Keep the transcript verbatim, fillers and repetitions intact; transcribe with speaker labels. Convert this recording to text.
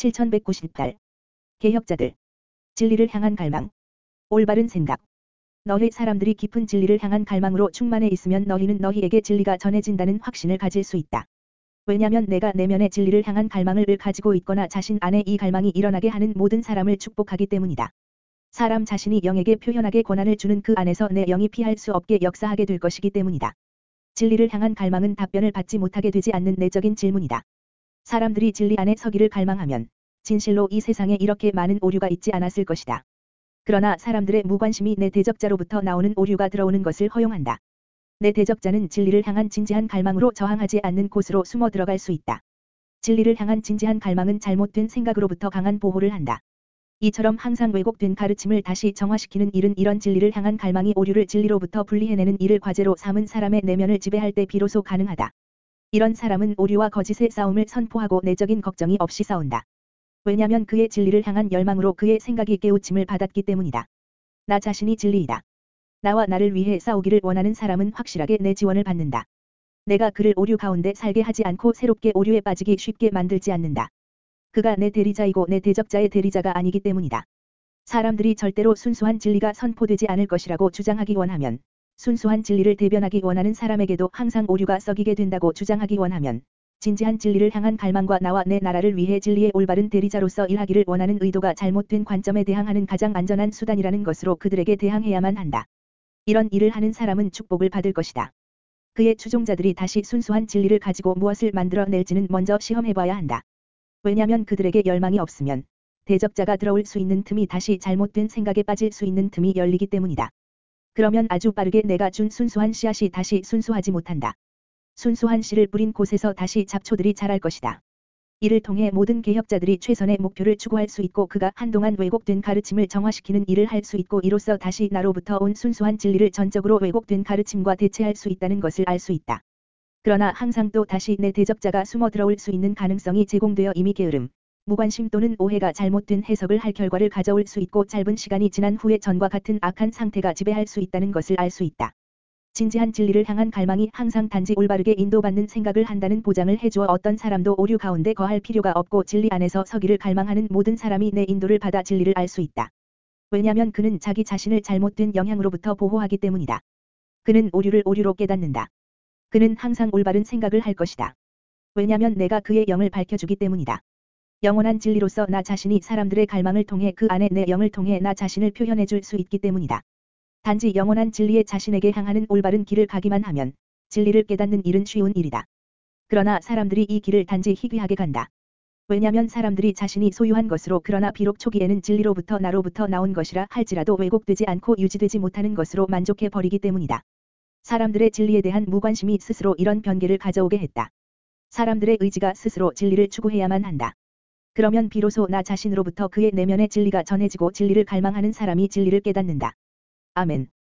Speaker 1: 칠천백구십 달. 개혁자들. 진리를 향한 갈망. 올바른 생각. 너희 사람들이 깊은 진리를 향한 갈망으로 충만해 있으면 너희는 너희에게 진리가 전해진다는 확신을 가질 수 있다. 왜냐면 내가 내면의 진리를 향한 갈망을 가지고 있거나 자신 안에 이 갈망이 일어나게 하는 모든 사람을 축복하기 때문이다. 사람 자신이 영에게 표현하게 권한을 주는 그 안에서 내 영이 피할 수 없게 역사하게 될 것이기 때문이다. 진리를 향한 갈망은 답변을 받지 못하게 되지 않는 내적인 질문이다. 사람들이 진리 안에 서기를 갈망하면 진실로 이 세상에 이렇게 많은 오류가 있지 않았을 것이다. 그러나 사람들의 무관심이 내 대적자로부터 나오는 오류가 들어오는 것을 허용한다. 내 대적자는 진리를 향한 진지한 갈망으로 저항하지 않는 곳으로 숨어 들어갈 수 있다. 진리를 향한 진지한 갈망은 잘못된 생각으로부터 강한 보호를 한다. 이처럼 항상 왜곡된 가르침을 다시 정화시키는 일은 이런 진리를 향한 갈망이 오류를 진리로부터 분리해내는 일을 과제로 삼은 사람의 내면을 지배할 때 비로소 가능하다. 이런 사람은 오류와 거짓의 싸움을 선포하고 내적인 걱정이 없이 싸운다. 왜냐면 그의 진리를 향한 열망으로 그의 생각이 깨우침을 받았기 때문이다. 나 자신이 진리이다. 나와 나를 위해 싸우기를 원하는 사람은 확실하게 내 지원을 받는다. 내가 그를 오류 가운데 살게 하지 않고 새롭게 오류에 빠지기 쉽게 만들지 않는다. 그가 내 대리자이고 내 대적자의 대리자가 아니기 때문이다. 사람들이 절대로 순수한 진리가 선포되지 않을 것이라고 주장하기 원하면, 순수한 진리를 대변하기 원하는 사람에게도 항상 오류가 썩이게 된다고 주장하기 원하면, 진지한 진리를 향한 갈망과 나와 내 나라를 위해 진리의 올바른 대리자로서 일하기를 원하는 의도가 잘못된 관점에 대항하는 가장 안전한 수단이라는 것으로 그들에게 대항해야만 한다. 이런 일을 하는 사람은 축복을 받을 것이다. 그의 추종자들이 다시 순수한 진리를 가지고 무엇을 만들어낼지는 먼저 시험해봐야 한다. 왜냐면 그들에게 열망이 없으면 대적자가 들어올 수 있는 틈이 다시 잘못된 생각에 빠질 수 있는 틈이 열리기 때문이다. 그러면 아주 빠르게 내가 준 순수한 씨앗이 다시 순수하지 못한다. 순수한 씨를 뿌린 곳에서 다시 잡초들이 자랄 것이다. 이를 통해 모든 개혁자들이 최선의 목표를 추구할 수 있고 그가 한동안 왜곡된 가르침을 정화시키는 일을 할 수 있고 이로써 다시 나로부터 온 순수한 진리를 전적으로 왜곡된 가르침과 대체할 수 있다는 것을 알 수 있다. 그러나 항상 또 다시 내 대적자가 숨어 들어올 수 있는 가능성이 제공되어 이미 게으름, 무관심 또는 오해가 잘못된 해석을 할 결과를 가져올 수 있고 짧은 시간이 지난 후에 전과 같은 악한 상태가 지배할 수 있다는 것을 알 수 있다. 진지한 진리를 향한 갈망이 항상 단지 올바르게 인도받는 생각을 한다는 보장을 해주어 어떤 사람도 오류 가운데 거할 필요가 없고 진리 안에서 서기를 갈망하는 모든 사람이 내 인도를 받아 진리를 알 수 있다. 왜냐면 그는 자기 자신을 잘못된 영향으로부터 보호하기 때문이다. 그는 오류를 오류로 깨닫는다. 그는 항상 올바른 생각을 할 것이다. 왜냐면 내가 그의 영을 밝혀주기 때문이다. 영원한 진리로서 나 자신이 사람들의 갈망을 통해 그 안에 내 영을 통해 나 자신을 표현해 줄 수 있기 때문이다. 단지 영원한 진리의 자신에게 향하는 올바른 길을 가기만 하면 진리를 깨닫는 일은 쉬운 일이다. 그러나 사람들이 이 길을 단지 희귀하게 간다. 왜냐면 사람들이 자신이 소유한 것으로 그러나 비록 초기에는 진리로부터 나로부터 나온 것이라 할지라도 왜곡되지 않고 유지되지 못하는 것으로 만족해 버리기 때문이다. 사람들의 진리에 대한 무관심이 스스로 이런 변개를 가져오게 했다. 사람들의 의지가 스스로 진리를 추구해야만 한다. 그러면 비로소 나 자신으로부터 그의 내면의 진리가 전해지고 진리를 갈망하는 사람이 진리를 깨닫는다. 아멘.